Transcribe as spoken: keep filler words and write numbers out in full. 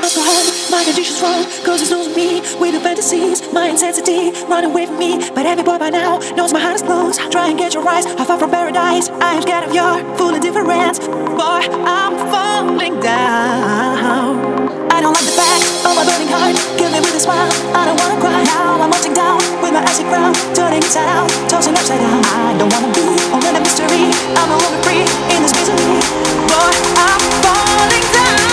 must go home, my condition's wrong. Cause it's losing me with the fantasies, my intensity running away from me. But every boy by now knows my heart is closed. Try and get your eyes, I fall from paradise. I am scared of your full indifference. Boy, I'm falling down. I don't like the fact of my burning heart. Kill me with a smile, I don't wanna cry. Now I'm watching down with my acid crown, turning inside out, tossing upside down. I don't wanna be only a mystery. I'm a woman free in this misery. Boy, I'm falling down.